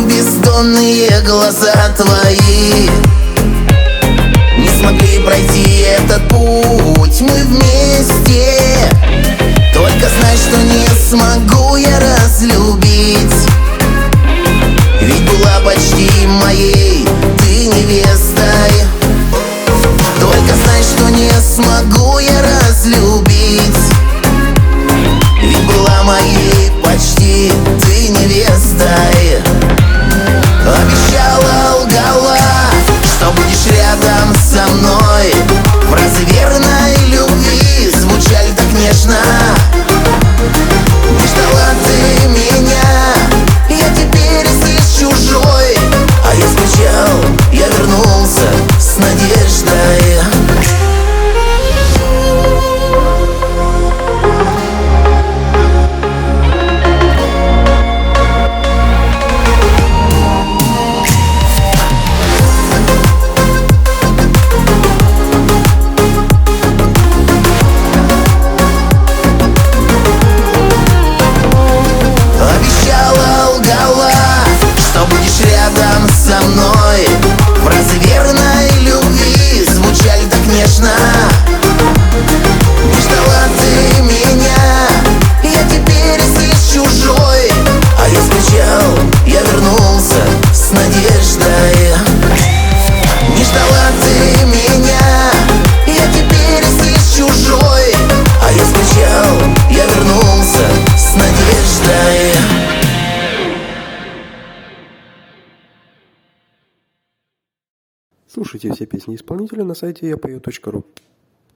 бездонные глаза твои не смогли пройти этот путь. Мы вместе, только знай, что не смогу я разлюбить. Ведь была почти моей ты невестой. Только знай, что не смогу я разлюбить. Ведь была моей почти ты невестой. Обещала, лгала, что будешь рядом со мной. Фразы верной любви звучали так нежно. Не ждала ты меня, я теперь здесь чужой. А я скучал, я вернулся с надеждой. Со мной фразы верной любви звучали так нежно. Не ждала ты меня, я теперь здесь чужой. А я скучал, я вернулся с надеждой. Не ждала ты меня, я теперь здесь чужой. А я скучал, я вернулся с надеждой. Слушайте все песни исполнителя на сайте yapою.ru.